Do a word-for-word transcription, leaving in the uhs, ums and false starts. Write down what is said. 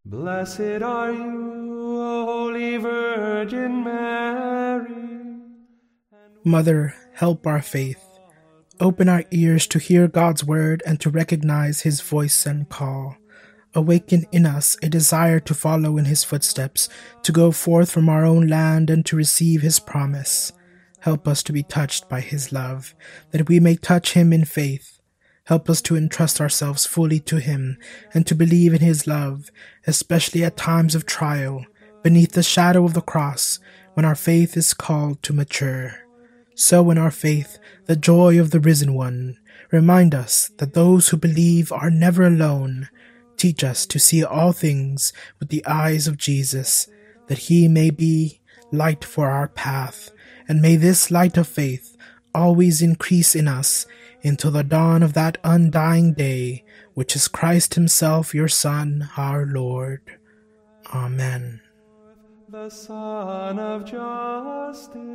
Blessed are you, O Holy Virgin Mary. Mother, help our faith. Open our ears to hear God's word and to recognize his voice and call. Awaken in us a desire to follow in his footsteps, to go forth from our own land and to receive his promise. Help us to be touched by his love, that we may touch him in faith. Help us to entrust ourselves fully to him and to believe in his love, especially at times of trial, beneath the shadow of the cross, when our faith is called to mature. Sow in our faith the joy of the risen one. Remind us that those who believe are never alone. Teach us to see all things with the eyes of Jesus, that he may be light for our path, and may this light of faith always increase in us until the dawn of that undying day, which is Christ himself, your Son, our Lord. Amen. The Son of Justice.